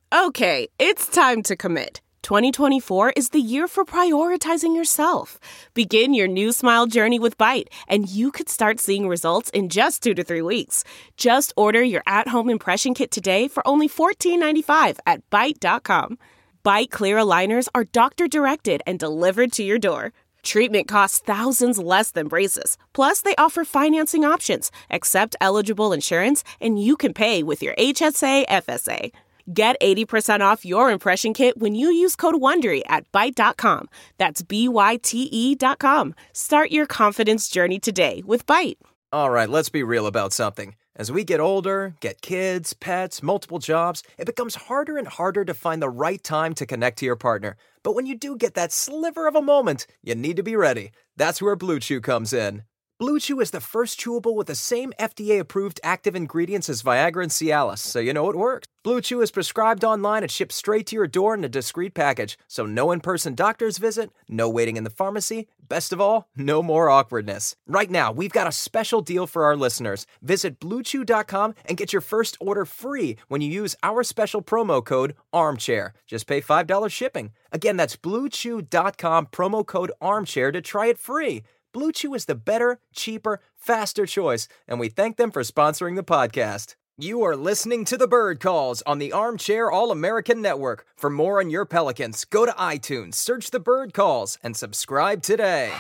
Okay, it's time to commit. 2024 is the year for prioritizing yourself. Begin your new smile journey with Byte, and you could start seeing results in just 2 to 3 weeks. Just order your at-home impression kit today for only $14.95 at Byte.com. Byte Clear aligners are doctor-directed and delivered to your door. Treatment costs thousands less than braces. Plus, they offer financing options, accept eligible insurance, and you can pay with your HSA FSA. Get 80% off your impression kit when you use code WONDERY at Byte.com. That's BYTE.com. Start your confidence journey today with Byte. All right, let's be real about something. As we get older, get kids, pets, multiple jobs, it becomes harder and harder to find the right time to connect to your partner. But when you do get that sliver of a moment, you need to be ready. That's where Blue Chew comes in. Blue Chew is the first chewable with the same FDA-approved active ingredients as Viagra and Cialis, so you know it works. Blue Chew is prescribed online and shipped straight to your door in a discreet package, so no in-person doctor's visit, no waiting in the pharmacy, best of all, no more awkwardness. Right now, we've got a special deal for our listeners. Visit BlueChew.com and get your first order free when you use our special promo code ARMCHAIR. Just pay $5 shipping. Again, that's BlueChew.com, promo code ARMCHAIR to try it free. Blue Chew is the better, cheaper, faster choice, and we thank them for sponsoring the podcast. You are listening to The Bird Calls on the Armchair All-American Network. For more on your Pelicans, go to iTunes, search The Bird Calls, and subscribe today.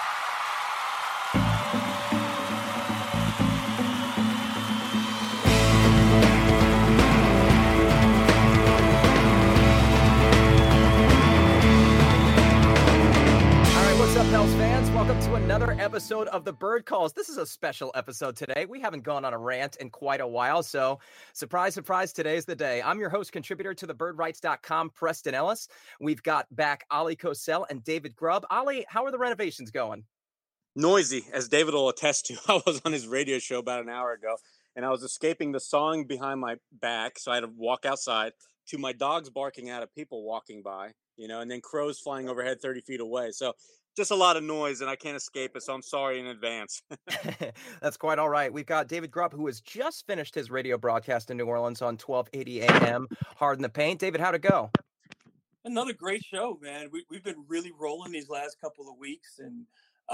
Pels fans, welcome to another episode of The Bird Calls. This is a special episode today. We haven't gone on a rant in quite a while, so surprise, surprise, today's the day. I'm your host, contributor to thebirdwrites.com, Preston Ellis. We've got back Ali Cosell and David Grubb. Ali, how are the renovations going? Noisy, as David will attest to. I was on his radio show about an hour ago, and I was escaping the song behind my back, so I had to walk outside, to my dogs barking out at people walking by, and then crows flying overhead 30 feet away. So just a lot of noise, and I can't escape it, so I'm sorry in advance. That's quite all right. We've got David Grubb, who has just finished his radio broadcast in New Orleans on 1280 AM, Hard in the Paint. David, how'd it go? Another great show, man. We've been really rolling these last couple of weeks, and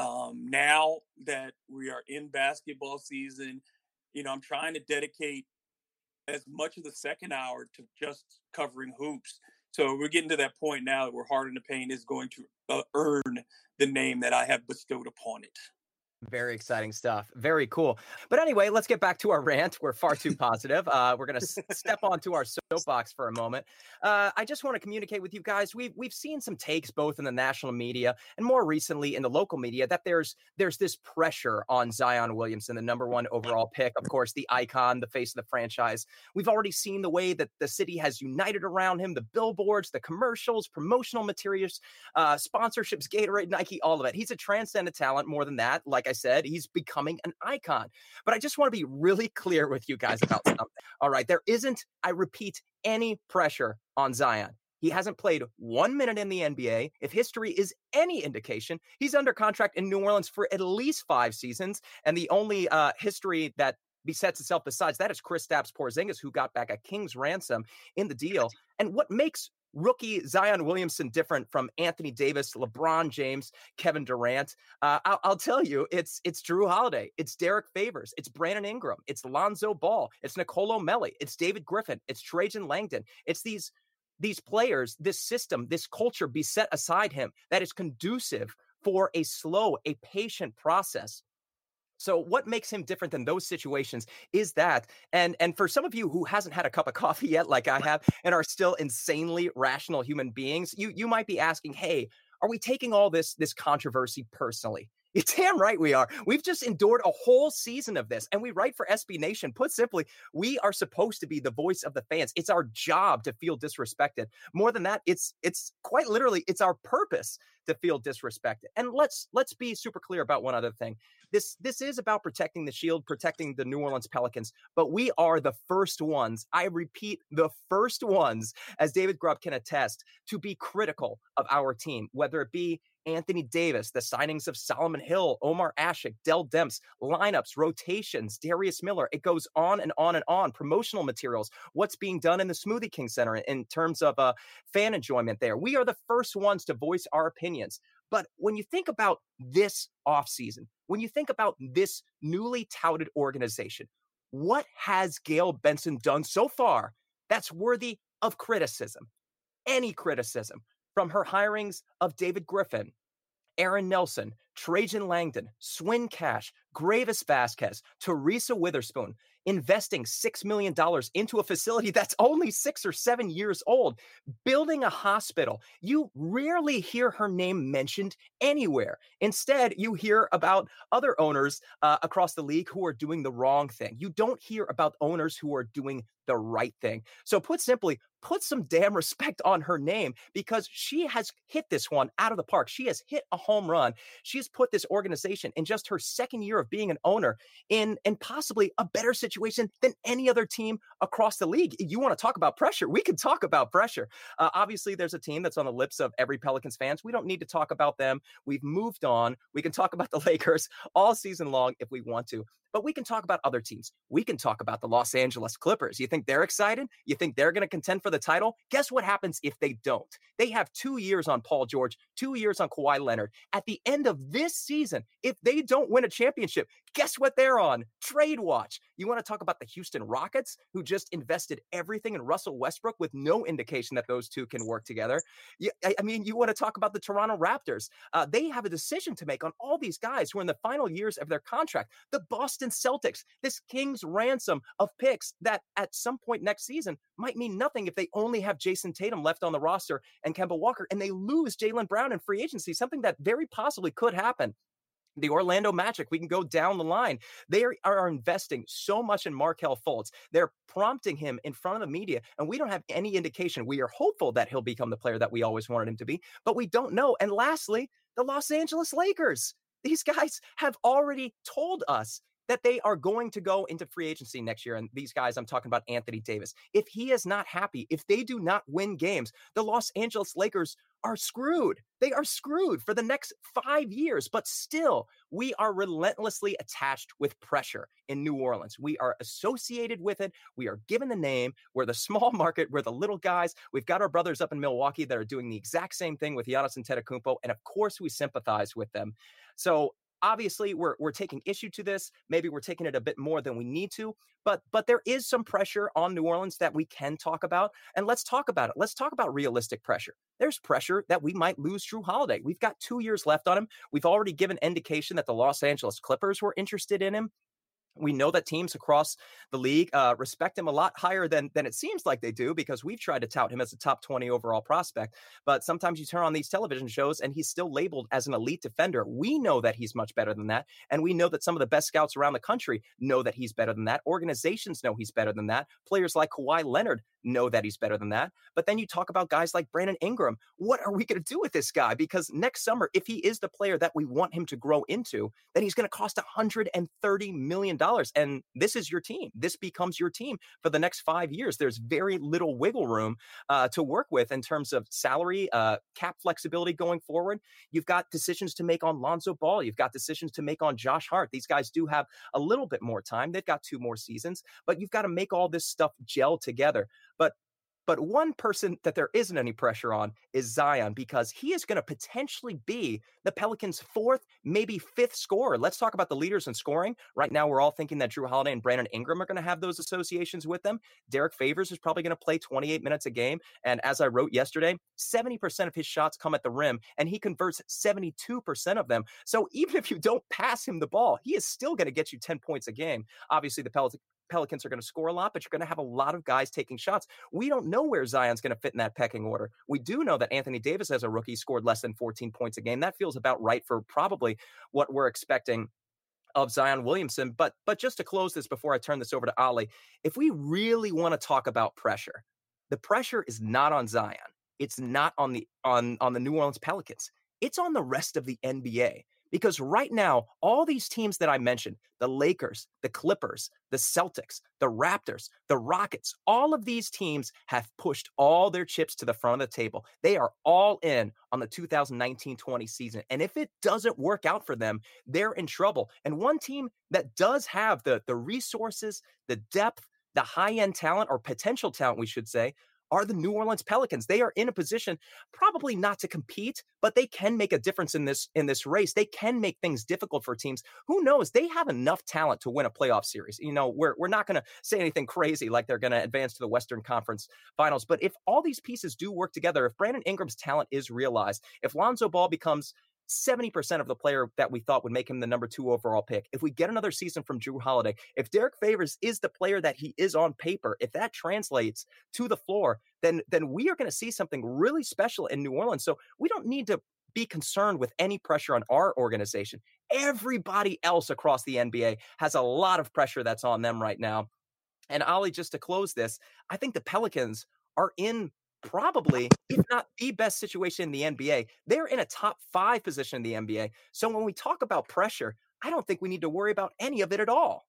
now that we are in basketball season, I'm trying to dedicate as much of the second hour to just covering hoops. So we're getting to that point now where Hard in the Paint is going to earn the name that I have bestowed upon it. Very exciting stuff. Very cool. But anyway, let's get back to our rant. We're far too positive. We're going to step onto our soapbox for a moment. I just want to communicate with you guys. We've seen some takes both in the national media and more recently in the local media that there's this pressure on Zion Williamson, the number one overall pick, of course, the icon, the face of the franchise. We've already seen the way that the city has united around him, the billboards, the commercials, promotional materials, sponsorships, Gatorade, Nike, all of it. He's a transcendent talent. More than that, like I said, he's becoming an icon. But I just want to be really clear with you guys about something. All right, there isn't, I repeat, any pressure on Zion. He hasn't played 1 minute in the NBA. If history is any indication, he's under contract in New Orleans for at least 5 seasons. And the only history that besets itself besides that is Kristaps Porzingis, who got back a king's ransom in the deal. And what makes rookie Zion Williamson different from Anthony Davis, LeBron James, Kevin Durant? I'll tell you, it's Jrue Holiday, it's Derek Favors, it's Brandon Ingram, it's Lonzo Ball, it's Nicolo Melli, it's David Griffin, it's Trajan Langdon. It's these players, this system, this culture beset aside him that is conducive for a slow, a patient process. So what makes him different than those situations is that, and for some of you who hasn't had a cup of coffee yet, like I have, and are still insanely rational human beings, you might be asking, hey, are we taking all this controversy personally? You're damn right we are. We've just endured a whole season of this, and we write for SB Nation. Put simply, we are supposed to be the voice of the fans. It's our job to feel disrespected. More than that, it's quite literally, it's our purpose to feel disrespected. And let's be super clear about one other thing. This is about protecting the Shield, protecting the New Orleans Pelicans, but we are the first ones, I repeat, the first ones, as David Grubb can attest, to be critical of our team, whether it be Anthony Davis, the signings of Solomon Hill, Omar Ashik, Dell Demps, lineups, rotations, Darius Miller. It goes on and on and on. Promotional materials, what's being done in the Smoothie King Center in terms of fan enjoyment there. We are the first ones to voice our opinions. But when you think about this offseason, when you think about this newly touted organization, what has Gayle Benson done so far that's worthy of criticism? Any criticism, from her hirings of David Griffin, Aaron Nelson, Trajan Langdon, Swin Cash, Gravis Vasquez, Teresa Witherspoon, investing $6 million into a facility that's only 6 or 7 years old, building a hospital. You rarely hear her name mentioned anywhere. Instead, you hear about other owners across the league who are doing the wrong thing. You don't hear about owners who are doing the right thing. So put simply, put some damn respect on her name, because she has hit this one out of the park. She has hit a home run. She's put this organization in just her second year of being an owner in possibly a better situation than any other team across the league. You want to talk about pressure? We can talk about pressure. Obviously, there's a team that's on the lips of every Pelicans fans. We don't need to talk about them. We've moved on. We can talk about the Lakers all season long if we want to. But we can talk about other teams. We can talk about the Los Angeles Clippers. You think they're excited? You think they're going to contend for the title? Guess what happens if they don't? They have 2 years on Paul George, 2 years on Kawhi Leonard. At the end of this season, if they don't win a championship, guess what they're on? Trade watch. You want to talk about the Houston Rockets, who just invested everything in Russell Westbrook with no indication that those two can work together? You want to talk about the Toronto Raptors. They have a decision to make on all these guys who are in the final years of their contract. The Boston Celtics, this king's ransom of picks that at some point next season might mean nothing if they only have Jason Tatum left on the roster and Kemba Walker, and they lose Jaylen Brown in free agency, something that very possibly could happen. The Orlando Magic, we can go down the line. They are investing so much in Markelle Fultz. They're prompting him in front of the media, and we don't have any indication. We are hopeful that he'll become the player that we always wanted him to be, but we don't know. And lastly, the Los Angeles Lakers. These guys have already told us that they are going to go into free agency next year. And these guys, I'm talking about Anthony Davis. If he is not happy, if they do not win games, the Los Angeles Lakers are screwed. They are screwed for the next 5 years. But still, we are relentlessly attached with pressure in New Orleans. We are associated with it. We are given the name. We're the small market. We're the little guys. We've got our brothers up in Milwaukee that are doing the exact same thing with Giannis Antetokounmpo. And of course, we sympathize with them. So obviously, we're taking issue to this. Maybe we're taking it a bit more than we need to, but there is some pressure on New Orleans that we can talk about, and let's talk about it. Let's talk about realistic pressure. There's pressure that we might lose Jrue Holiday. We've got 2 years left on him. We've already given indication that the Los Angeles Clippers were interested in him. We know that teams across the league respect him a lot higher than it seems like they do, because we've tried to tout him as a top 20 overall prospect. But sometimes you turn on these television shows and he's still labeled as an elite defender. We know that he's much better than that. And we know that some of the best scouts around the country know that he's better than that. Organizations know he's better than that. Players like Kawhi Leonard know that he's better than that. But then you talk about guys like Brandon Ingram. What are we going to do with this guy? Because next summer, if he is the player that we want him to grow into, then he's going to cost $130 million. And this is your team. This becomes your team for the next 5 years. There's very little wiggle room to work with in terms of salary, cap flexibility going forward. You've got decisions to make on Lonzo Ball. You've got decisions to make on Josh Hart. These guys do have a little bit more time. They've got 2 more seasons, but you've got to make all this stuff gel together. But one person that there isn't any pressure on is Zion, because he is going to potentially be the Pelicans' 4th, maybe 5th scorer. Let's talk about the leaders in scoring. Right now, we're all thinking that Jrue Holiday and Brandon Ingram are going to have those associations with them. Derek Favors is probably going to play 28 minutes a game. And as I wrote yesterday, 70% of his shots come at the rim, and he converts 72% of them. So even if you don't pass him the ball, he is still going to get you 10 points a game. Obviously, the Pelicans are going to score a lot, but you're going to have a lot of guys taking shots. We don't know where Zion's going to fit in that pecking order. We do know that Anthony Davis, as a rookie, scored less than 14 points a game. That feels about right for probably what we're expecting of Zion Williamson. But just to close this before I turn this over to Ali, if we really want to talk about pressure, the pressure is not on Zion. It's not on the New Orleans Pelicans. It's on the rest of the NBA. Because right now, all these teams that I mentioned, the Lakers, the Clippers, the Celtics, the Raptors, the Rockets, all of these teams have pushed all their chips to the front of the table. They are all in on the 2019-20 season. And if it doesn't work out for them, they're in trouble. And one team that does have the resources, the depth, the high-end talent, or potential talent, we should say, are the New Orleans Pelicans. They are in a position probably not to compete, but they can make a difference in this race. They can make things difficult for teams. Who knows? They have enough talent to win a playoff series. You know, we're not going to say anything crazy like they're going to advance to the Western Conference Finals. But if all these pieces do work together, if Brandon Ingram's talent is realized, if Lonzo Ball becomes 70% of the player that we thought would make him the number 2 overall pick, if we get another season from Jrue Holiday, if Derek Favors is the player that he is on paper, if that translates to the floor, then we are going to see something really special in New Orleans. So we don't need to be concerned with any pressure on our organization. Everybody else across the NBA has a lot of pressure that's on them right now. And Ollie, just to close this, I think the Pelicans are in probably, if not the best situation in the NBA. They're in a top 5 position in the NBA. So when we talk about pressure, I don't think we need to worry about any of it at all.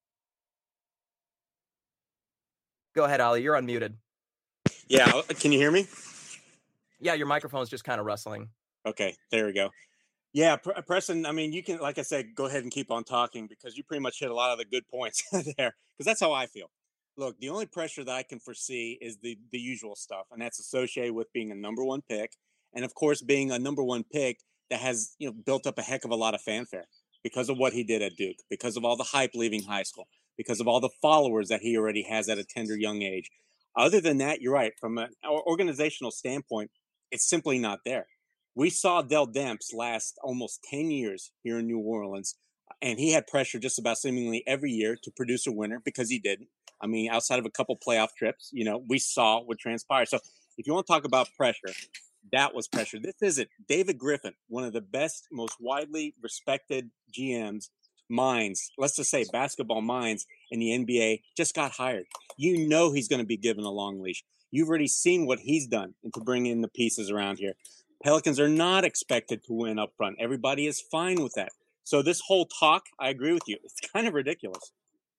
Go ahead, Ollie. You're unmuted. Yeah. Can you hear me? Yeah, your microphone's just kind of rustling. Okay, there we go. Yeah, Preston, I mean, you can, like I said, go ahead and keep on talking because you pretty much hit a lot of the good points there, because that's how I feel. Look, the only pressure that I can foresee is the usual stuff, and that's associated with being a number 1 pick, and of course, being a number 1 pick that has, you know, built up a heck of a lot of fanfare because of what he did at Duke, because of all the hype leaving high school, because of all the followers that he already has at a tender young age. Other than that, you're right. From an organizational standpoint, it's simply not there. We saw Dell Demps last almost 10 years here in New Orleans, and he had pressure just about seemingly every year to produce a winner because he didn't. I mean, outside of a couple playoff trips, you know, we saw what transpired. So if you want to talk about pressure, that was pressure. This isn't. David Griffin, one of the best, most widely respected GMs, minds, let's just say basketball minds in the NBA, just got hired. You know he's going to be given a long leash. You've already seen what he's done and to bring in the pieces around here. Pelicans are not expected to win up front. Everybody is fine with that. So this whole talk, I agree with you. It's kind of ridiculous.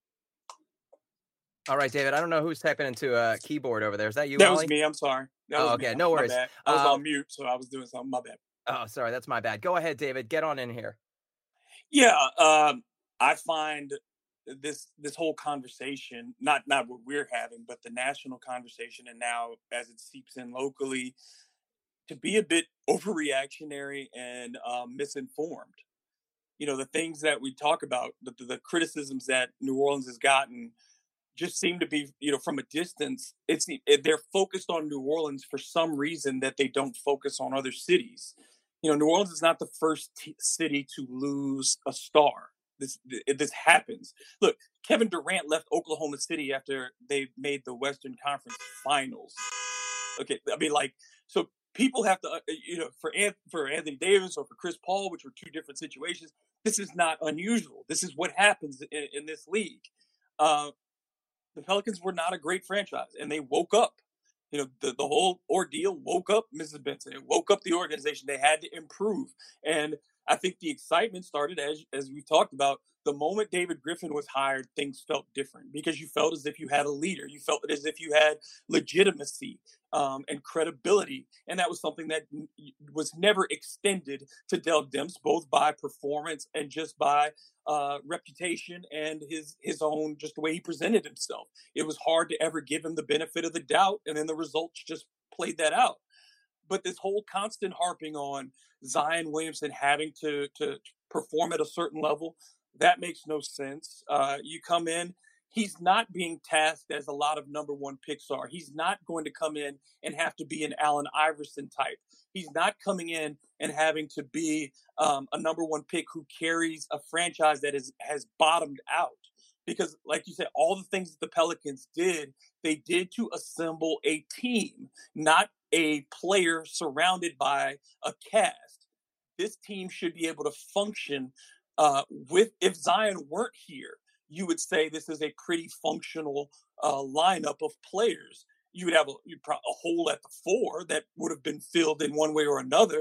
All right, David, I don't know who's typing into a keyboard over there. Is that you, That Ollie? was me. I'm sorry. Okay, no worries. My bad. I was on mute, so I was doing something. My bad. Oh, sorry. That's my bad. Go ahead, David. Get on in here. Yeah, I find this whole conversation, not what we're having, but the national conversation, and now as it seeps in locally, to be a bit overreactionary and misinformed. You know, the things that we talk about, the criticisms that New Orleans has gotten, just seem to be, you know, from a distance. They're focused on New Orleans for some reason that they don't focus on other cities. You know, New Orleans is not the first city to lose a star. This happens. Look, Kevin Durant left Oklahoma City after they made the Western Conference Finals. Okay, I mean, like, so people have to, you know, for Anthony Davis or for Chris Paul, which were 2 different situations, this is not unusual. This is what happens in this league. The Pelicans were not a great franchise, and they woke up. You know, the whole ordeal woke up Mrs. Benson. It woke up the organization. They had to improve. And I think the excitement started, as we've talked about, the moment David Griffin was hired, things felt different because you felt as if you had a leader. You felt as if you had legitimacy and credibility. And that was something that was never extended to Dell Demps, both by performance and just by reputation and his own, just the way he presented himself. It was hard to ever give him the benefit of the doubt. And then the results just played that out. But this whole constant harping on Zion Williamson having to perform at a certain level, that makes no sense. You come in, he's not being tasked as a lot of number 1 picks are. He's not going to come in and have to be an Allen Iverson type. He's not coming in and having to be a number 1 pick who carries a franchise that has bottomed out. Because, like you said, all the things that the Pelicans did, they did to assemble a team, not a player surrounded by a cast. This team should be able to function if Zion weren't here, you would say this is a pretty functional lineup of players. You would have a hole at the 4 that would have been filled in one way or another.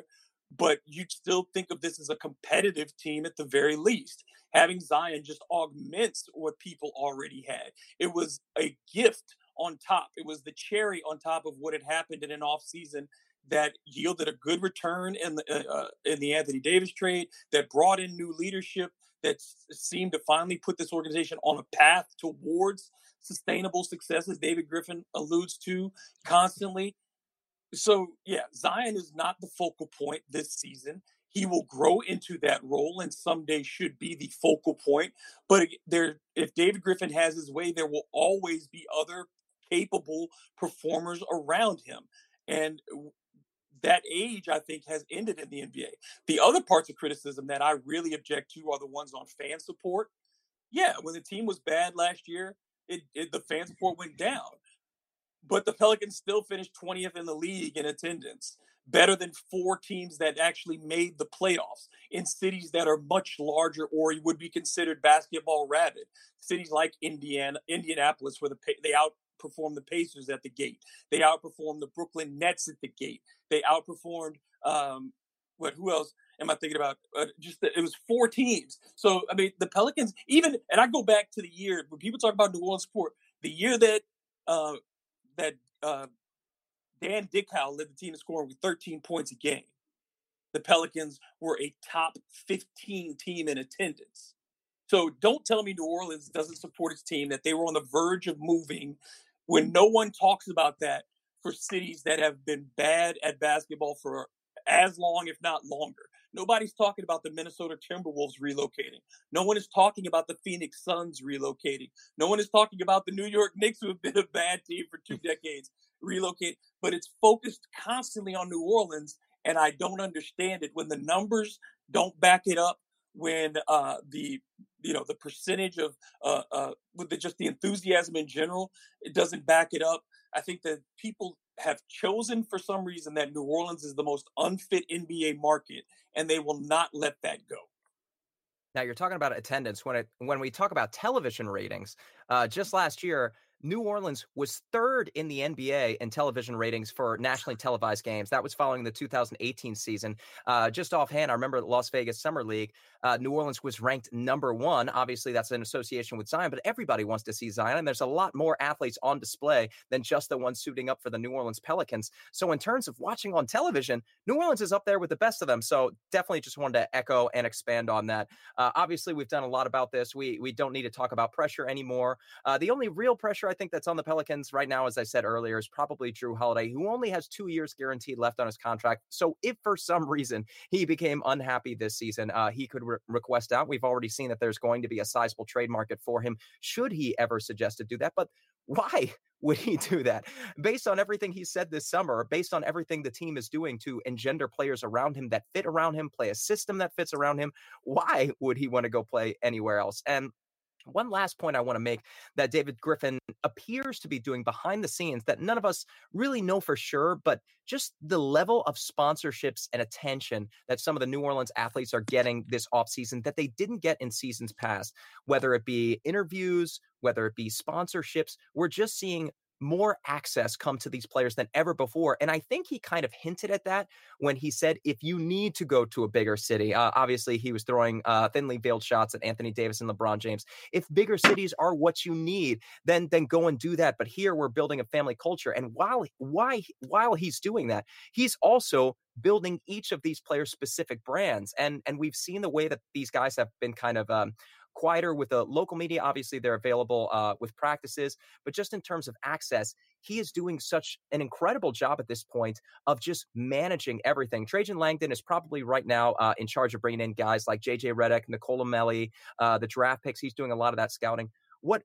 but you'd still think of this as a competitive team at the very least. Having Zion just augments what people already had. It was a gift on top. It was the cherry on top of what had happened in an offseason that yielded a good return in the Anthony Davis trade, that brought in new leadership, that seemed to finally put this organization on a path towards sustainable success, as David Griffin alludes to constantly. So, yeah, Zion is not the focal point this season. He will grow into that role and someday should be the focal point. But if David Griffin has his way, there will always be other capable performers around him. And that age, I think, has ended in the NBA. The other parts of criticism that I really object to are the ones on fan support. Yeah, when the team was bad last year, the fan support went down. But the Pelicans still finished 20th in the league in attendance, better than 4 teams that actually made the playoffs in cities that are much larger or would be considered basketball rabid. Cities like Indianapolis, where they outperformed the Pacers at the gate. They outperformed the Brooklyn Nets at the gate. They outperformed who else am I thinking about? It was 4 teams. So, I mean, the Pelicans, and I go back to the year when people talk about New Orleans sport, the year that Dan Dickau led the team in scoring with 13 points a game. The Pelicans were a top 15 team in attendance. So don't tell me New Orleans doesn't support its team, that they were on the verge of moving, when no one talks about that for cities that have been bad at basketball for as long, if not longer. Nobody's talking about the Minnesota Timberwolves relocating. No one is talking about the Phoenix Suns relocating. No one is talking about the New York Knicks, who have been a bad team for 2 decades, relocating. But it's focused constantly on New Orleans, and I don't understand it when the numbers don't back it up, when the percentage of just the enthusiasm in general, it doesn't back it up. I think that people have chosen for some reason that New Orleans is the most unfit NBA market, and they will not let that go. Now, you're talking about attendance. When we talk about television ratings, just last year, New Orleans was 3rd in the NBA in television ratings for nationally televised games. That was following the 2018 season. Just offhand, I remember the Las Vegas Summer League, New Orleans was ranked number 1. Obviously, that's an association with Zion, but everybody wants to see Zion. And there's a lot more athletes on display than just the ones suiting up for the New Orleans Pelicans. So in terms of watching on television, New Orleans is up there with the best of them. So definitely just wanted to echo and expand on that. Obviously, we've done a lot about this. We don't need to talk about pressure anymore. The only real pressure I think that's on the Pelicans right now, as I said earlier, is probably Jrue Holiday, who only has 2 years guaranteed left on his contract. So if for some reason he became unhappy this season, he could request out. We've already seen that there's going to be a sizable trade market for him should he ever suggest to do that. But why would he do that? Based on everything he said this summer, based on everything the team is doing to engender players around him that fit around him, play a system that fits around him, why would he want to go play anywhere else? And one last point I want to make that David Griffin appears to be doing behind the scenes that none of us really know for sure, but just the level of sponsorships and attention that some of the New Orleans athletes are getting this offseason that they didn't get in seasons past, whether it be interviews, whether it be sponsorships, we're just seeing more access come to these players than ever before. And I think he kind of hinted at that when he said, if you need to go to a bigger city, obviously he was throwing thinly veiled shots at Anthony Davis and LeBron James. If bigger cities are what you need, then go and do that. But here we're building a family culture. And while he's doing that, he's also building each of these players' specific brands. And we've seen the way that these guys have been kind of quieter with the local media. Obviously, they're available with practices, but just in terms of access, he is doing such an incredible job at this point of just managing everything. Trajan Langdon is probably right now in charge of bringing in guys like JJ Redick, Nicola Melli, the draft picks. He's doing a lot of that scouting. What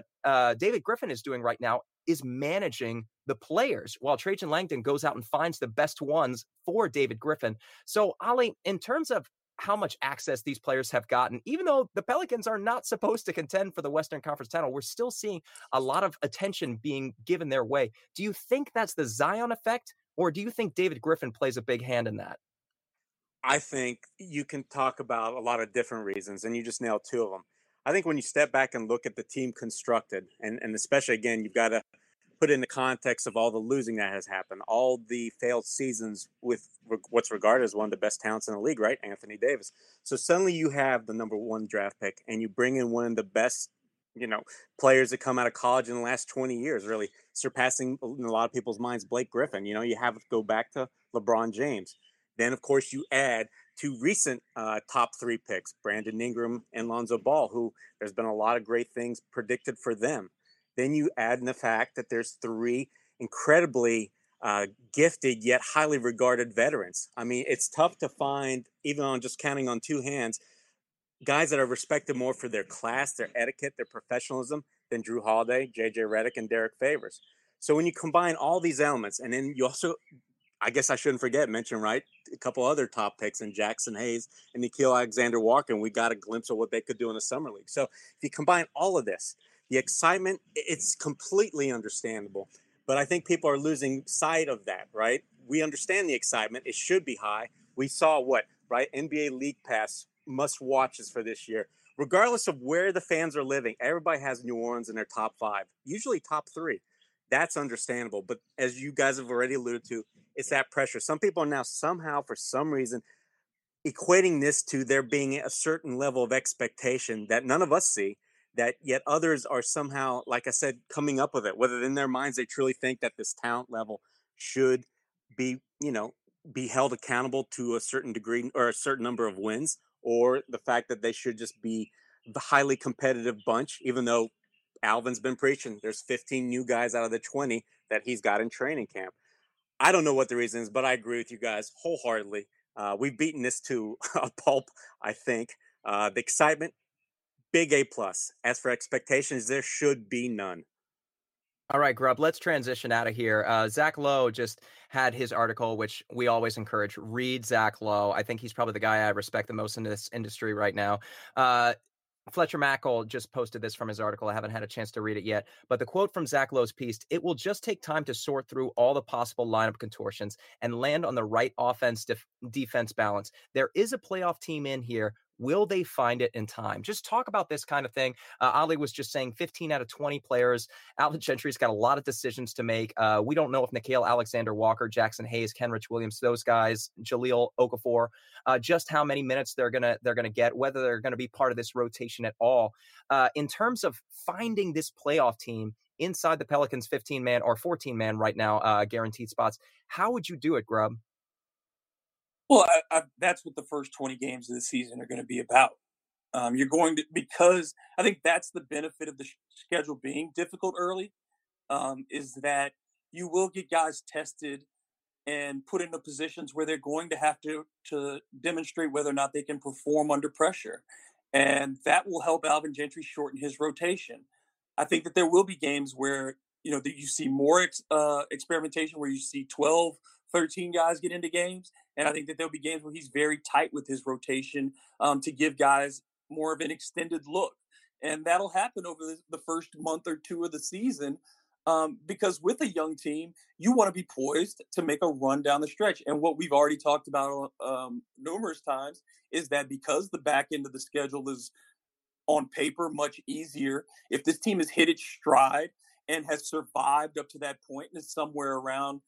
David Griffin is doing right now is managing the players while Trajan Langdon goes out and finds the best ones for David Griffin. So, Ali, in terms of how much access these players have gotten, even though the Pelicans are not supposed to contend for the Western Conference title, we're still seeing a lot of attention being given their way. Do you think that's the Zion effect, or do you think David Griffin plays a big hand in that? I think you can talk about a lot of different reasons, and you just nailed 2 of them. I think when you step back and look at the team constructed, and especially, again, you've got to put it in the context of all the losing that has happened, all the failed seasons with what's regarded as one of the best talents in the league, right? Anthony Davis. So suddenly you have the number 1 draft pick and you bring in one of the best, players that come out of college in the last 20 years, really surpassing in a lot of people's minds Blake Griffin. You have to go back to LeBron James. Then, of course, you add 2 recent top 3 picks, Brandon Ingram and Lonzo Ball, who there's been a lot of great things predicted for them. Then you add in the fact that there's 3 incredibly gifted yet highly regarded veterans. I mean, it's tough to find, even on just counting on 2 hands, guys that are respected more for their class, their etiquette, their professionalism than Drew Holiday, JJ Redick, and Derek Favors. So when you combine all these elements, and then you also, I guess I shouldn't mention, right, a couple other top picks in Jackson Hayes and Nickeil Alexander-Walker, and we got a glimpse of what they could do in the summer league. So if you combine all of this, the excitement, it's completely understandable. But I think people are losing sight of that, right? We understand the excitement. It should be high. We saw NBA League Pass must-watches for this year. Regardless of where the fans are living, everybody has New Orleans in their top 5, usually top 3. That's understandable. But as you guys have already alluded to, it's that pressure. Some people are now somehow, for some reason, equating this to there being a certain level of expectation that none of us see, that yet others are somehow, like I said, coming up with it, whether in their minds they truly think that this talent level should be, be held accountable to a certain degree or a certain number of wins, or the fact that they should just be the highly competitive bunch, even though Alvin's been preaching there's 15 new guys out of the 20 that he's got in training camp. I don't know what the reason is, but I agree with you guys wholeheartedly. We've beaten this to a pulp, I think. The excitement, big A+. As for expectations, there should be none. All right, Grubb, let's transition out of here. Zach Lowe just had his article, which we always encourage. Read Zach Lowe. I think he's probably the guy I respect the most in this industry right now. Fletcher Mackel just posted this from his article. I haven't had a chance to read it yet. But the quote from Zach Lowe's piece, "It will just take time to sort through all the possible lineup contortions and land on the right offense-defense balance. There is a playoff team in here. Will they find it in time?" Just talk about this kind of thing. Ali was just saying 15 out of 20 players. Alvin Gentry's got a lot of decisions to make. We don't know if Nickeil Alexander-Walker, Jackson Hayes, Kenrich Williams, those guys, Jahlil Okafor, just how many minutes they're gonna get, whether they're gonna be part of this rotation at all. In terms of finding this playoff team inside the Pelicans 15-man or 14-man right now, guaranteed spots, how would you do it, Grubb? Well, that's what the first 20 games of the season are going to be about. You're going to, because I think that's the benefit of the schedule being difficult early, is that you will get guys tested and put into positions where they're going to have to demonstrate whether or not they can perform under pressure. And that will help Alvin Gentry shorten his rotation. I think that there will be games where, that you see more experimentation, where you see 12, 13 guys get into games. And I think that there'll be games where he's very tight with his rotation to give guys more of an extended look. And that'll happen over the first month or 2 of the season because with a young team, you want to be poised to make a run down the stretch. And what we've already talked about numerous times is that because the back end of the schedule is on paper much easier, if this team has hit its stride and has survived up to that point and is somewhere around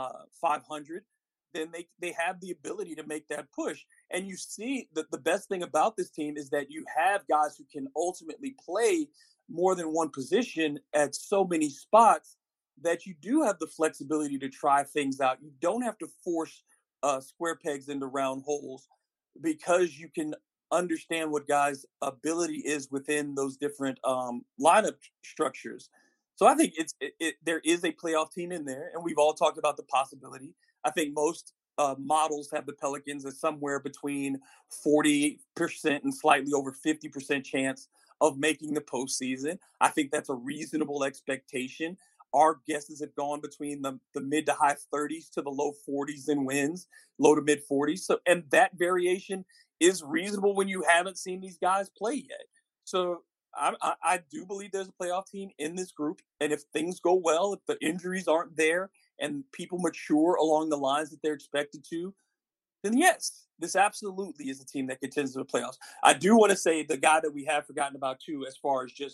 500, then they have the ability to make that push. And you see that the best thing about this team is that you have guys who can ultimately play more than one position at so many spots that you do have the flexibility to try things out. You don't have to force square pegs into round holes because you can understand what guys' ability is within those different lineup structures. So I think there is a playoff team in there, and we've all talked about the possibility. I think most models have the Pelicans as somewhere between 40% and slightly over 50% chance of making the postseason. I think that's a reasonable expectation. Our guesses have gone between the mid to high 30s to the low 40s in wins, low to mid 40s. So, and that variation is reasonable when you haven't seen these guys play yet. So I do believe there's a playoff team in this group. And if things go well, if the injuries aren't there and people mature along the lines that they're expected to, then yes, this absolutely is a team that contends to the playoffs. I do want to say the guy that we have forgotten about too, as far as just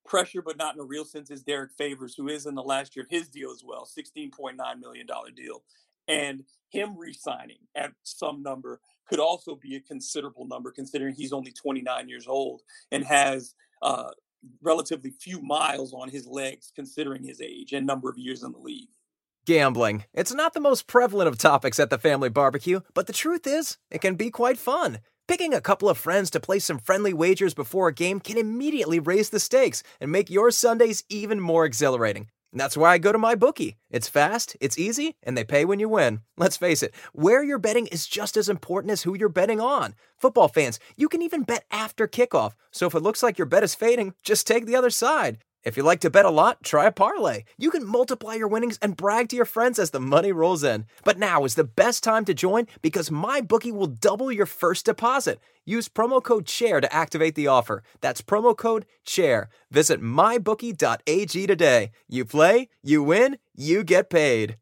pressure, but not in a real sense, is Derek Favors, who is in the last year of his deal as well, $16.9 million deal. And him re-signing at some number could also be a considerable number, considering he's only 29 years old and has relatively few miles on his legs, considering his age and number of years in the league. Gambling. It's not the most prevalent of topics at the family barbecue, but the truth is, it can be quite fun. Picking a couple of friends to play some friendly wagers before a game can immediately raise the stakes and make your Sundays even more exhilarating. And that's why I go to MyBookie. It's fast, it's easy, and they pay when you win. Let's face it, where you're betting is just as important as who you're betting on. Football fans, you can even bet after kickoff. So if it looks like your bet is fading, just take the other side. If you like to bet a lot, try a parlay. You can multiply your winnings and brag to your friends as the money rolls in. But now is the best time to join because MyBookie will double your first deposit. Use promo code CHAIR to activate the offer. That's promo code CHAIR. Visit mybookie.ag today. You play, you win, you get paid.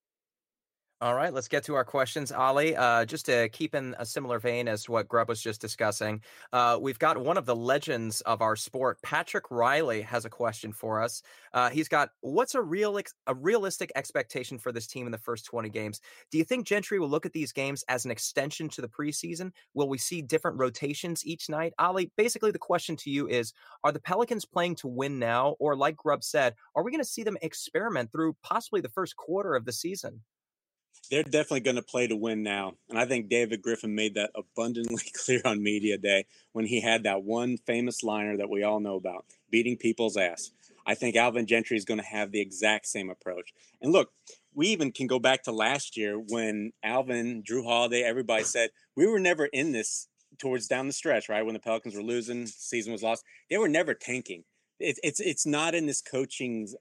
All right, let's get to our questions, Ali. Just to keep in a similar vein as what Grubb was just discussing, we've got one of the legends of our sport, Patrick Riley, has a question for us. He's got, what's a realistic expectation for this team in the first 20 games? Do you think Gentry will look at these games as an extension to the preseason? Will we see different rotations each night? Ali, basically the question to you is, are the Pelicans playing to win now? Or like Grubb said, are we going to see them experiment through possibly the first quarter of the season? They're definitely going to play to win now. And I think David Griffin made that abundantly clear on Media Day when he had that one famous liner that we all know about, beating people's ass. I think Alvin Gentry is going to have the exact same approach. And look, we even can go back to last year when Alvin, Drew Holiday, everybody said we were never in this towards down the stretch, right? When the Pelicans were losing, the season was lost. They were never tanking. It's not in this coaching's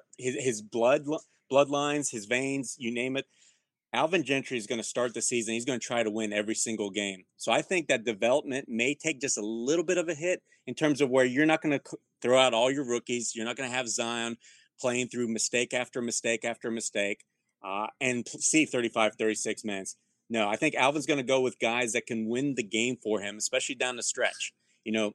his bloodlines, his veins, you name it. Alvin Gentry is going to start the season. He's going to try to win every single game. So I think that development may take just a little bit of a hit in terms of where you're not going to throw out all your rookies. You're not going to have Zion playing through mistake after mistake after mistake and see 35, 36 minutes. No, I think Alvin's going to go with guys that can win the game for him, especially down the stretch. You know,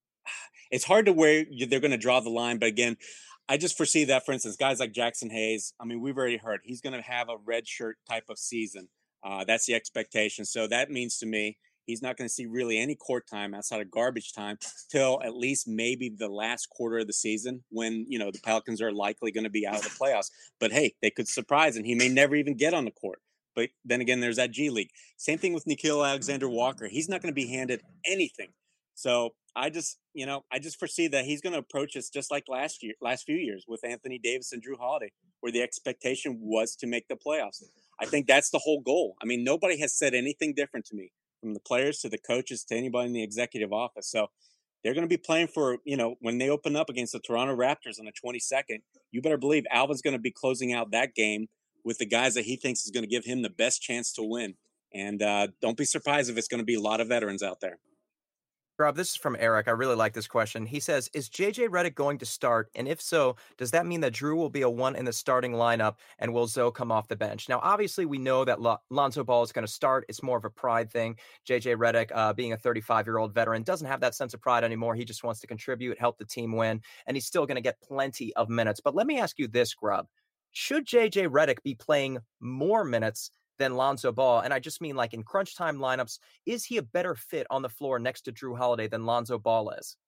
it's hard to where they're going to draw the line. But again, I just foresee that, for instance, guys like Jackson Hayes, I mean, we've already heard he's going to have a red shirt type of season. That's the expectation. So that means to me, he's not going to see really any court time outside of garbage time till at least maybe the last quarter of the season when, you know, the Pelicans are likely going to be out of the playoffs. But hey, they could surprise and he may never even get on the court. But then again, there's that G League. Same thing with Nickeil Alexander-Walker. He's not going to be handed anything. So I just foresee that he's going to approach us just like last few years with Anthony Davis and Drew Holiday, where the expectation was to make the playoffs. I think that's the whole goal. I mean, nobody has said anything different to me, from the players to the coaches to anybody in the executive office. So they're going to be playing for, you know, when they open up against the Toronto Raptors on the 22nd, you better believe Alvin's going to be closing out that game with the guys that he thinks is going to give him the best chance to win. And don't be surprised if it's going to be a lot of veterans out there. Rob, this is from Eric. I really like this question. He says, is JJ Redick going to start? And if so, does that mean that Drew will be a one in the starting lineup and will Zoe come off the bench? Now, obviously, we know that Lonzo Ball is going to start. It's more of a pride thing. JJ Redick, being a 35-year-old veteran, doesn't have that sense of pride anymore. He just wants to contribute, help the team win, and he's still going to get plenty of minutes. But let me ask you this, Grubb. Should JJ Redick be playing more minutes than Lonzo Ball? And I just mean like in crunch time lineups, is he a better fit on the floor next to Drew Holiday than Lonzo Ball is?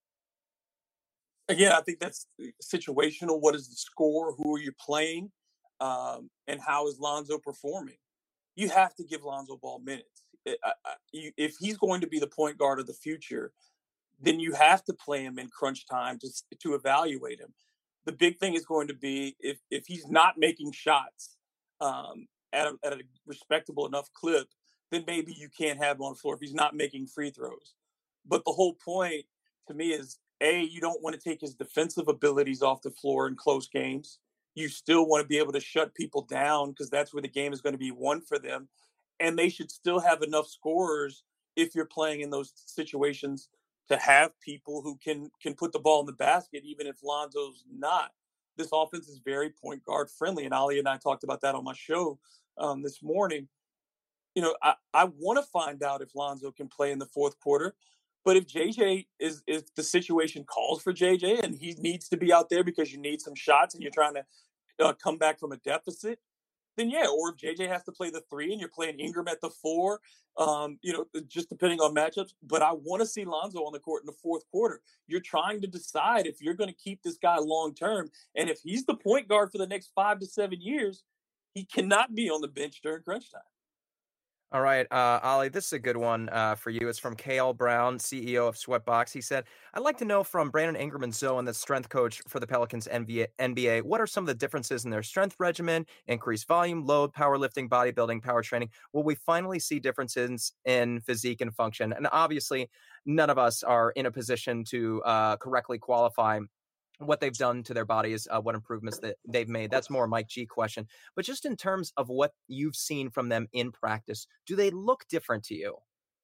Again, I think that's situational. What is the score? Who are you playing? And how is Lonzo performing? You have to give Lonzo Ball minutes. If he's going to be the point guard of the future, then you have to play him in crunch time to evaluate him. The big thing is going to be if he's not making shots at a respectable enough clip, then maybe you can't have him on the floor if he's not making free throws. But the whole point to me is, A, you don't want to take his defensive abilities off the floor in close games. You still want to be able to shut people down because that's where the game is going to be won for them. And they should still have enough scorers if you're playing in those situations to have people who can put the ball in the basket, even if Lonzo's not. This offense is very point guard friendly. And Ali and I talked about that on my show this morning. You know, I want to find out if Lonzo can play in the fourth quarter, But if JJ if the situation calls for JJ and he needs to be out there because you need some shots and you're trying to come back from a deficit, then yeah. Or if JJ has to play the 3 and you're playing Ingram at the 4, just depending on matchups. But I want to see Lonzo on the court in the fourth quarter. You're trying to decide if you're going to keep this guy long term, and if he's the point guard for the next 5 to 7 years, he cannot be on the bench during crunch time. All right, Ollie, this is a good one for you. It's from KL Brown, CEO of Sweatbox. He said, I'd like to know from Brandon Ingram and Zoe, the strength coach for the Pelicans NBA, what are some of the differences in their strength regimen, increased volume, load, powerlifting, bodybuilding, power training? Will we finally see differences in physique and function? And obviously, none of us are in a position to correctly qualify what they've done to their bodies, what improvements that they've made. That's more a Mike G question. But just in terms of what you've seen from them in practice, do they look different to you?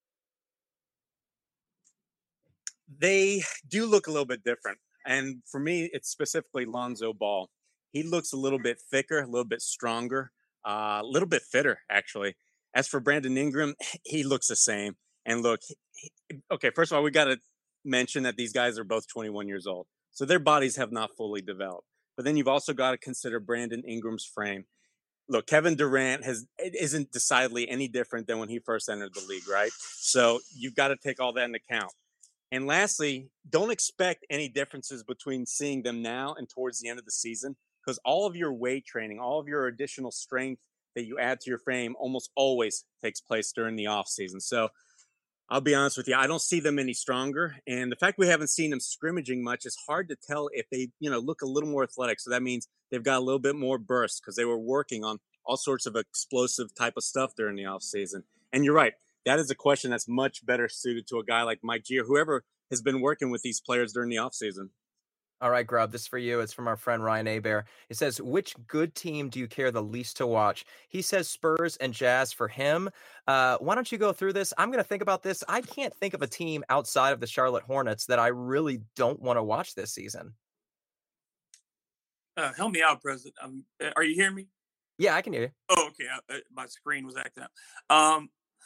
They do look a little bit different. And for me, it's specifically Lonzo Ball. He looks a little bit thicker, a little bit stronger, a little bit fitter, actually. As for Brandon Ingram, he looks the same. And look, okay, first of all, we got to mention that these guys are both 21 years old. So their bodies have not fully developed. But then you've also got to consider Brandon Ingram's frame. Look, Kevin Durant isn't decidedly any different than when he first entered the league, right? So you've got to take all that into account. And lastly, don't expect any differences between seeing them now and towards the end of the season, because all of your weight training, all of your additional strength that you add to your frame almost always takes place during the off season. So I'll be honest with you, I don't see them any stronger. And the fact we haven't seen them scrimmaging much is hard to tell if they, look a little more athletic. So that means they've got a little bit more burst because they were working on all sorts of explosive type of stuff during the offseason. And you're right. That is a question that's much better suited to a guy like Mike G or whoever has been working with these players during the offseason. All right, Grub, this is for you. It's from our friend Ryan Abear. It says, which good team do you care the least to watch? He says Spurs and Jazz for him. Why don't you go through this? I'm going to think about this. I can't think of a team outside of the Charlotte Hornets that I really don't want to watch this season. Help me out, President. Are you hearing me? Yeah, I can hear you. Oh, okay. My screen was acting out.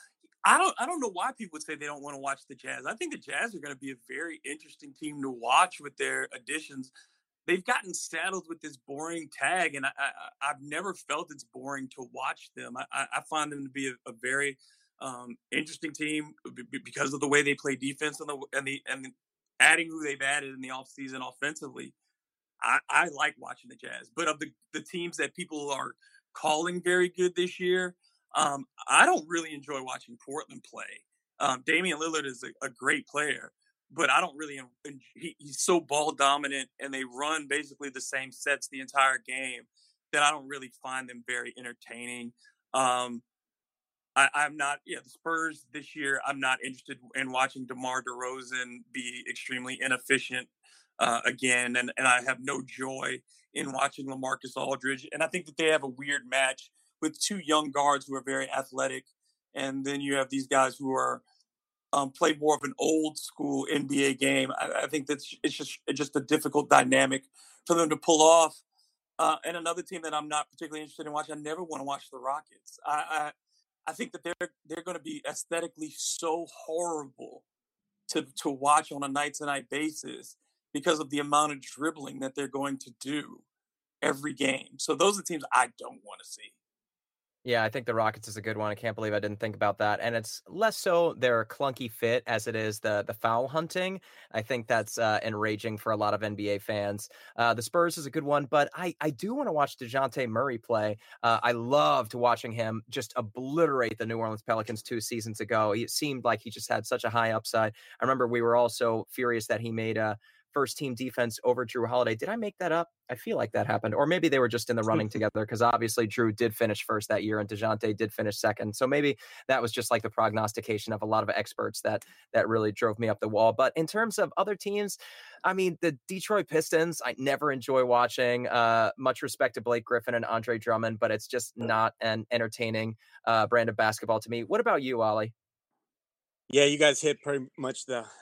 I don't know why people would say they don't want to watch the Jazz. I think the Jazz are going to be a very interesting team to watch with their additions. They've gotten saddled with this boring tag, and I've never felt it's boring to watch them. I find them to be a very interesting team because of the way they play defense and adding who they've added in the offseason offensively. I like watching the Jazz, but of the teams that people are calling very good this year, I don't really enjoy watching Portland play. Damian Lillard is a great player, but I don't really. He's so ball dominant, and they run basically the same sets the entire game that I don't really find them very entertaining. I'm not. Yeah, the Spurs this year, I'm not interested in watching DeMar DeRozan be extremely inefficient again, and I have no joy in watching LaMarcus Aldridge. And I think that they have a weird match with two young guards who are very athletic, and then you have these guys who are play more of an old school NBA game. I think that's it's just a difficult dynamic for them to pull off. And another team that I'm not particularly interested in watching, I never want to watch the Rockets. I think that they're going to be aesthetically so horrible to watch on a night-to-night basis because of the amount of dribbling that they're going to do every game. So those are teams I don't want to see. Yeah, I think the Rockets is a good one. I can't believe I didn't think about that. And it's less so their clunky fit as it is the foul hunting. I think that's enraging for a lot of NBA fans. The Spurs is a good one, but I do want to watch DeJounte Murray play. I loved watching him just obliterate the New Orleans Pelicans 2 seasons ago. It seemed like he just had such a high upside. I remember we were also furious that he made a first team defense over Drew Holiday. Did I make that up? I feel like that happened. Or maybe they were just in the running together because obviously Drew did finish first that year and DeJounte did finish second. So maybe that was just like the prognostication of a lot of experts that really drove me up the wall. But in terms of other teams, I mean, the Detroit Pistons, I never enjoy watching. Much respect to Blake Griffin and Andre Drummond, but it's just not an entertaining brand of basketball to me. What about you, Ollie? Yeah, you guys hit pretty much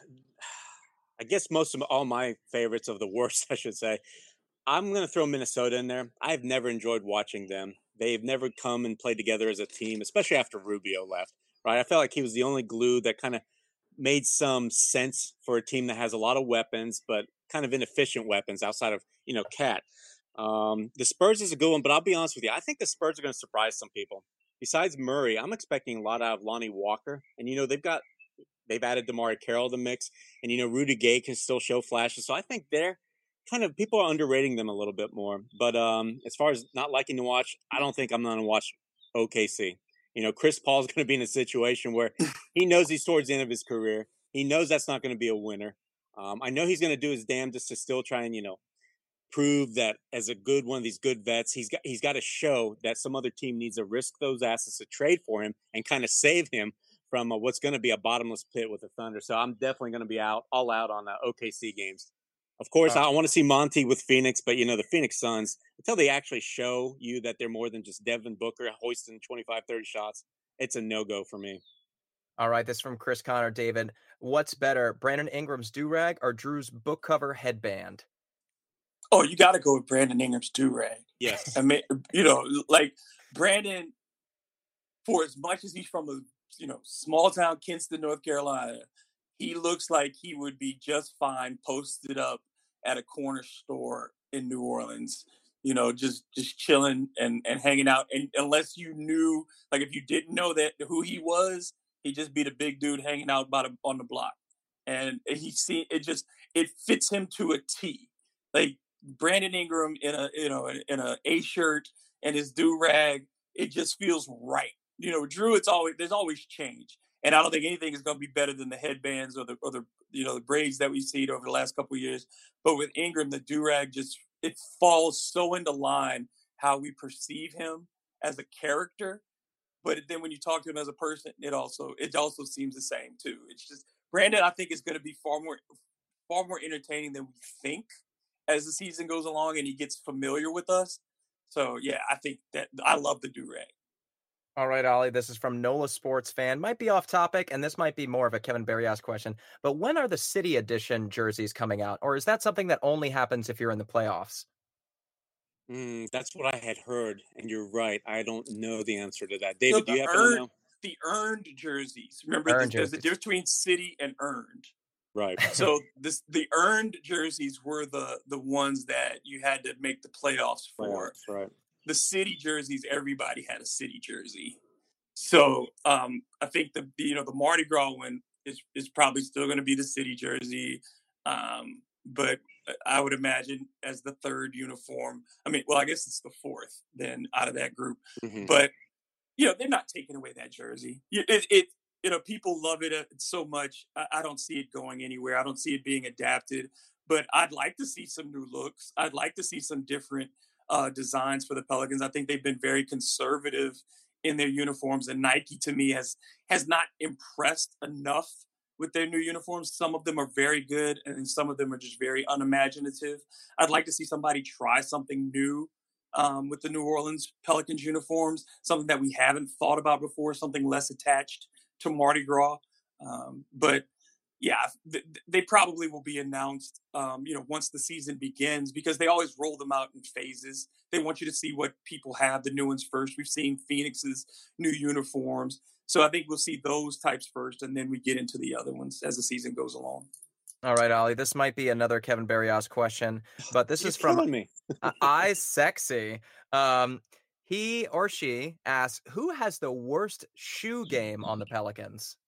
I guess most of all my favorites of the worst, I should say. I'm going to throw Minnesota in there. I've never enjoyed watching them. They've never come and played together as a team, especially after Rubio left, right? I felt like he was the only glue that kind of made some sense for a team that has a lot of weapons, but kind of inefficient weapons outside of, Cat. The Spurs is a good one, but I'll be honest with you. I think the Spurs are going to surprise some people. Besides Murray, I'm expecting a lot out of Lonnie Walker. And, they've added DeMar Carroll to the mix. And, Rudy Gay can still show flashes. So I think they're people are underrating them a little bit more. But as far as not liking to watch, I don't think I'm going to watch OKC. Chris Paul's going to be in a situation where he knows he's towards the end of his career. He knows that's not going to be a winner. I know he's going to do his damnedest to still try and, prove that as a good one of these good vets, he's got to show that some other team needs to risk those assets to trade for him and kind of save him from what's going to be a bottomless pit with the Thunder. So I'm definitely going to be all out on OKC games. Of course, I want to see Monty with Phoenix, but the Phoenix Suns, until they actually show you that they're more than just Devin Booker hoisting 25, 30 shots, it's a no-go for me. All right, this is from Chris Connor. David, what's better, Brandon Ingram's do-rag or Drew's book cover headband? Oh, you got to go with Brandon Ingram's do-rag. Yes. I mean, like Brandon, for as much as he's from a, small town Kinston, North Carolina, he looks like he would be just fine posted up at a corner store in New Orleans, just chilling and hanging out. And unless you knew, like if you didn't know that who he was, he'd just be the big dude hanging out on the block. And it fits him to a T. Like Brandon Ingram in a A shirt and his do-rag, it just feels right. Drew, there's always change. And I don't think anything is going to be better than the headbands or the braids that we've seen over the last couple of years. But with Ingram, the do-rag it falls so into line how we perceive him as a character. But then when you talk to him as a person, it also seems the same too. It's just Brandon, I think, is going to be far more entertaining than we think as the season goes along and he gets familiar with us. So yeah, I think that I love the do-rag. All right, Ollie, this is from NOLA Sports Fan. Might be off topic, and this might be more of a Kevin Berrios question, but when are the City Edition jerseys coming out? Or is that something that only happens if you're in the playoffs? That's what I had heard, and you're right. I don't know the answer to that. David, do you happen to know? The earned jerseys. Remember, there's a difference between city and earned. Right. So the earned jerseys were the ones that you had to make the playoffs for. Right. The city jerseys, everybody had a city jersey. So I think the Mardi Gras one is probably still going to be the city jersey. But I would imagine as the third uniform. I mean, well, I guess it's the fourth then out of that group. Mm-hmm. But they're not taking away that jersey. People love it so much. I don't see it going anywhere. I don't see it being adapted. But I'd like to see some new looks. I'd like to see some different designs for the Pelicans. I think they've been very conservative in their uniforms, and Nike to me has not impressed enough with their new uniforms. Some of them are very good, and some of them are just very unimaginative. I'd like to see somebody try something new with the New Orleans Pelicans uniforms, something that we haven't thought about before, something less attached to Mardi Gras. But yeah, they probably will be announced, once the season begins, because they always roll them out in phases. They want you to see what people have, the new ones first. We've seen Phoenix's new uniforms. So I think we'll see those types first, and then we get into the other ones as the season goes along. All right, Ollie, this might be another Kevin Berrios question, but this is from Eyes Sexy. He or she asks, who has the worst shoe game on the Pelicans?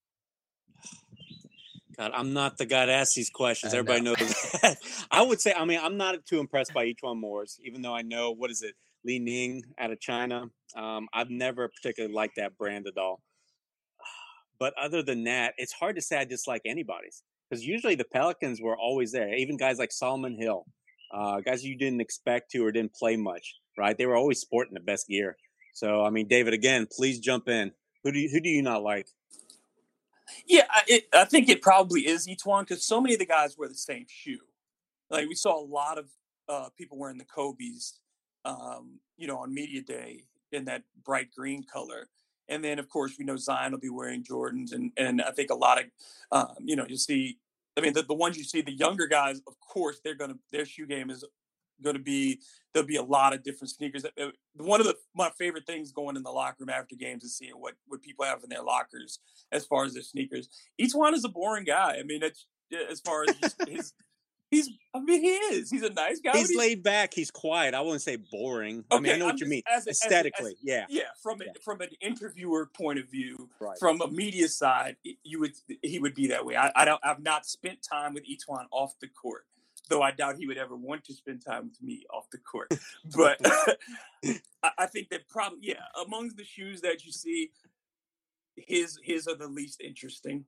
God, I'm not the guy to ask these questions. Everybody knows that. I would say, I'm not too impressed by Etuan Moores, even though I know, Li Ning out of China. I've never particularly liked that brand at all. But other than that, it's hard to say I dislike anybody's, because usually the Pelicans were always there. Even guys like Solomon Hill, guys you didn't expect to or didn't play much, right? They were always sporting the best gear. So, David, again, please jump in. Who do you not like? Yeah, I think it probably is Etuan, because so many of the guys wear the same shoe. Like we saw a lot of people wearing the Kobe's, on media day in that bright green color. And then, of course, we know Zion will be wearing Jordans. And I think a lot of, you'll see, the ones you see, the younger guys, of course, their shoe game is there'll be a lot of different sneakers. One of my favorite things going in the locker room after games is seeing what people have in their lockers as far as their sneakers. Each one is a boring guy. I mean, it's as far as his. He is. He's a nice guy. He's laid back. He's quiet. I wouldn't say boring. Okay, I mean, I know what you mean. Aesthetically, yeah. From an interviewer point of view, right. From a media side, he would be that way. I've not spent time with E'Twaun off the court, though I doubt he would ever want to spend time with me off the court. But I think that probably, among the shoes that you see, his are the least interesting.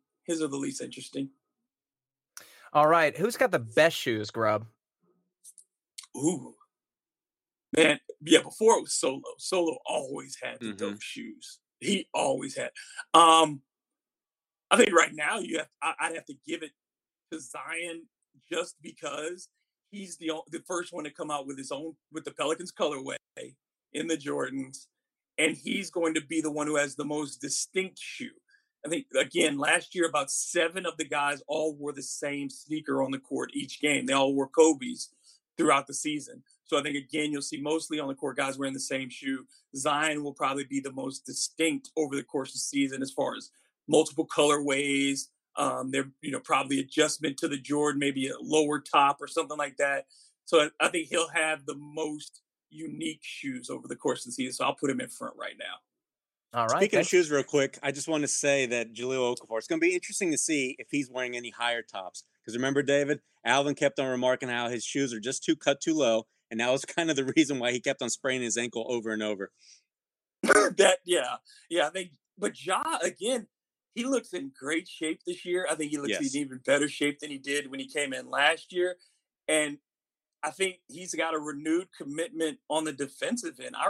All right. Who's got the best shoes, Grubb? Ooh. Man, yeah, before it was Solo. Solo always had the dope shoes. He always had. I think right now I'd have to give it to Zion just because he's the first one to come out with the Pelicans colorway in the Jordans, and he's going to be the one who has the most distinct shoe. I think, again, last year, about 7 of the guys all wore the same sneaker on the court each game. They all wore Kobe's throughout the season. So I think, again, you'll see mostly on the court guys wearing the same shoe. Zion will probably be the most distinct over the course of the season as far as multiple colorways. They're, probably adjustment to the Jordan, maybe a lower top or something like that. So I think he'll have the most unique shoes over the course of the season. So I'll put him in front right now. All right. Speaking of shoes real quick, I just want to say that Jahlil Okafor, it's going to be interesting to see if he's wearing any higher tops. Because remember, David, Alvin kept on remarking how his shoes are just cut too low. And that was kind of the reason why he kept on spraining his ankle over and over. I think, but Ja, again, he looks in great shape this year. I think he looks in even better shape than he did when he came in last year. And I think he's got a renewed commitment on the defensive end.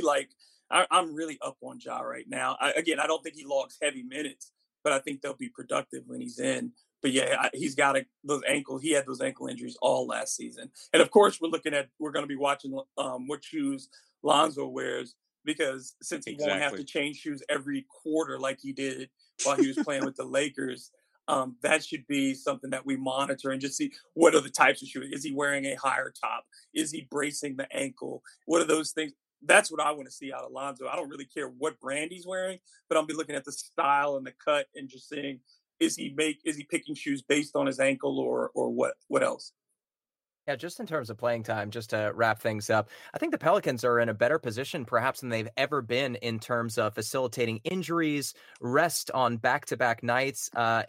I'm really up on Ja right now. I don't think he logs heavy minutes, but I think they'll be productive when he's in. But he's got those ankles. He had those ankle injuries all last season. And of course, we're going to be watching what shoes Lonzo wears, because since he won't have to change shoes every quarter like he did while he was playing with the Lakers, that should be something that we monitor and just see what are the types of shoes. Is he wearing a higher top? Is he bracing the ankle? What are those things? That's what I want to see out of Lonzo. I don't really care what brand he's wearing, but I'll be looking at the style and the cut and just seeing, is he picking shoes based on his ankle or what else? Yeah, just in terms of playing time, just to wrap things up, I think the Pelicans are in a better position perhaps than they've ever been in terms of facilitating injuries, rest on back-to-back nights,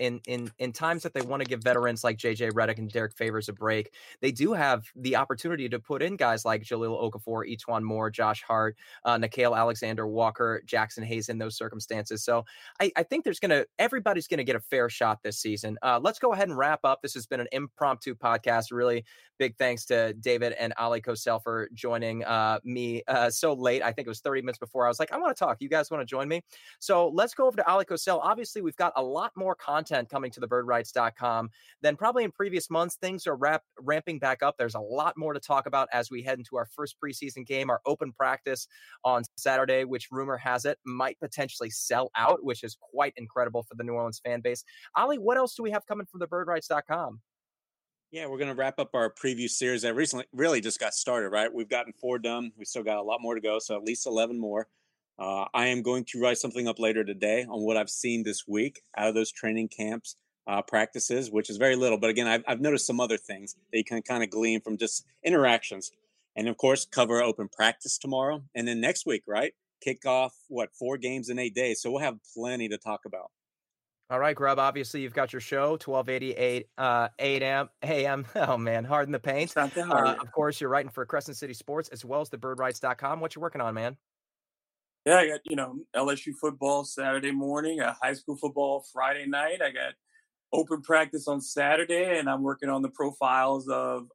in times that they want to give veterans like J.J. Redick and Derek Favors a break. They do have the opportunity to put in guys like Jahlil Okafor, E'Twaun Moore, Josh Hart, Nickeil Alexander-Walker, Jackson Hayes in those circumstances. So I think everybody's going to get a fair shot this season. Let's go ahead and wrap up. This has been an impromptu podcast, really. Big thanks to David and Ali Kosel for joining me so late. I think it was 30 minutes before. I was like, I want to talk. You guys want to join me? So let's go over to Ali Kosel. Obviously, we've got a lot more content coming to thebirdrights.com than probably in previous months. Things are ramping back up. There's a lot more to talk about as we head into our first preseason game, our open practice on Saturday, which rumor has it might potentially sell out, which is quite incredible for the New Orleans fan base. Ali, what else do we have coming from thebirdrights.com? Yeah, we're going to wrap up our preview series that recently really just got started, right? We've gotten 4 done. We still got a lot more to go, so at least 11 more. I am going to write something up later today on what I've seen this week out of those training camps, practices, which is very little. But again, I've noticed some other things that you can kind of glean from just interactions. And, of course, cover open practice tomorrow. And then next week, right, kick off, 4 games in 8 days. So we'll have plenty to talk about. All right, Grubb, obviously you've got your show, 1288 a.m. Oh, man, hard in the paint. It's not that hard. Of course, you're writing for Crescent City Sports as well as thebirdrights.com. What you working on, man? Yeah, I got, LSU football Saturday morning, high school football Friday night. I got open practice on Saturday, and I'm working on the profiles of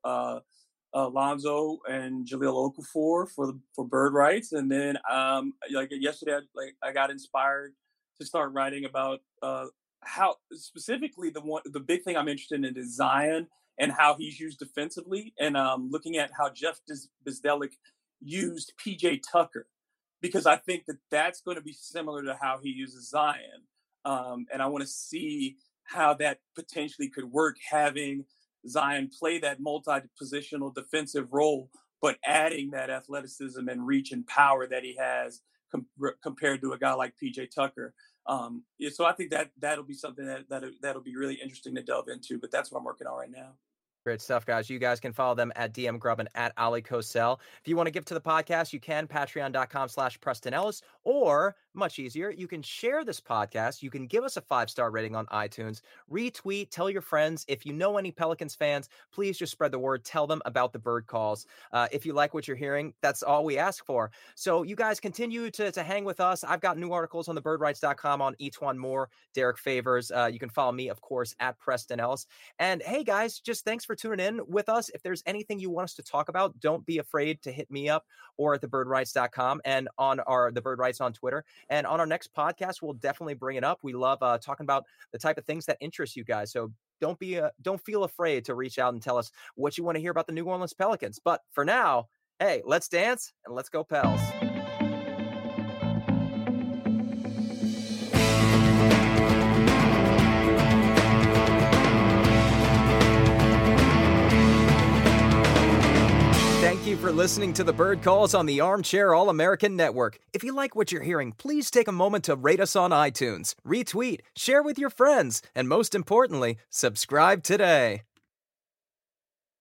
Lonzo and Jahlil Okafor for Bird Rights. And then yesterday, I got inspired to start writing about how specifically the big thing I'm interested in is Zion and how he's used defensively, and looking at how Jeff Bzdelik used PJ Tucker, because I think that's going to be similar to how he uses Zion. And I want to see how that potentially could work, having Zion play that multi-positional defensive role but adding that athleticism and reach and power that he has compared to a guy like PJ Tucker. So I think that'll be something that'll be really interesting to delve into, but that's what I'm working on right now. Great stuff, guys. You guys can follow them at DM Grubb and at Ali Cosell. If you want to give to the podcast, you can, patreon.com/Preston Ellis, or much easier, you can share this podcast. You can give us a 5-star rating on iTunes, retweet, tell your friends. If you know any Pelicans fans, please just spread the word. Tell them about the Bird Calls. If you like what you're hearing, that's all we ask for. So you guys continue to hang with us. I've got new articles on thebirdwrites.com on E'Twaun Moore, Derek Favors. You can follow me, of course, at Preston Ellis. And hey, guys, just thanks for tuning in with us. If there's anything you want us to talk about, don't be afraid to hit me up or at thebirdwrites.com and on the Bird Writes on Twitter. And on our next podcast, we'll definitely bring it up. We love talking about the type of things that interest you guys. So don't feel afraid to reach out and tell us what you want to hear about the New Orleans Pelicans. But for now, hey, let's dance and let's go Pels. Thank you for listening to the Bird Calls on the Armchair All-American Network. If you like what you're hearing, please take a moment to rate us on iTunes, retweet, share with your friends, and most importantly, subscribe today.